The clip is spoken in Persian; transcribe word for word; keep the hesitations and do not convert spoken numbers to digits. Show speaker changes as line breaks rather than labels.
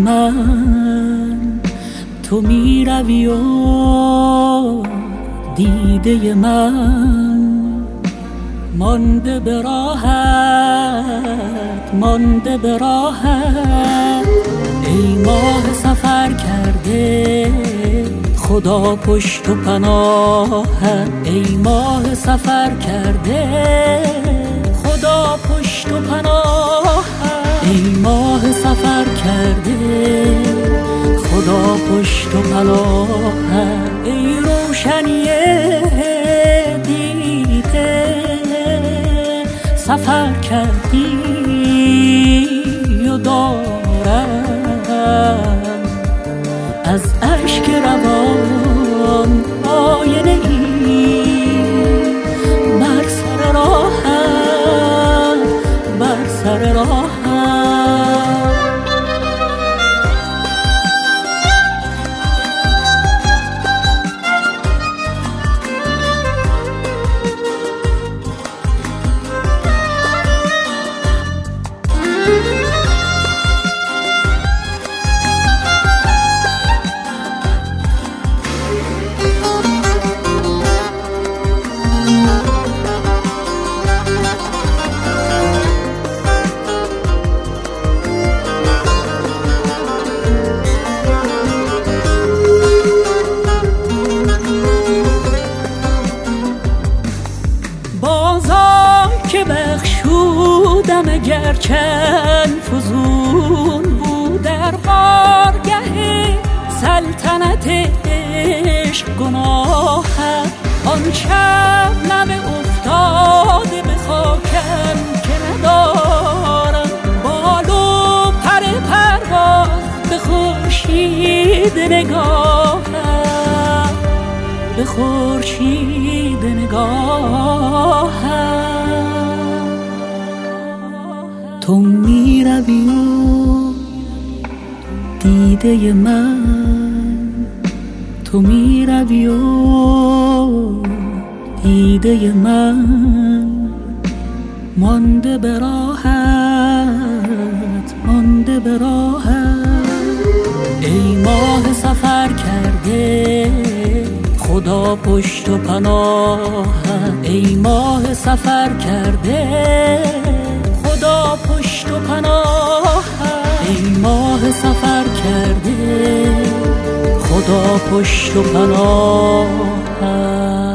من تو می روی و دیده من مانده به راهت، مانده به راهت. ای ماه سفر کرده خدا پشت و پناهت. ای ماه سفر کرده خدا پشت و پناهت. ای ماه سفر کرده خدا پشت و پناهت. ای روشنی دیده سفر کردی و دارم از اشک روان آینه ای بر سر راهم، بر سر راهم. که بخشودم اگر چند فزون بود در بارگه سلطنت عشق گناهت. آن شبنم افتاده به خاکم که ندارم بال و پر پرواز به خورشید نگاهم، به خورشید نگاهم. تو می روی و دیده من، تو می روی و دیده من مانده به راهت، مانده به راهت. ای ماه سفر کرده خدا پشت و پناهت. ای ماه سفر کرده خدا پشت و پناهت. ای ماه سفر کرده خدا پشت و پناهت.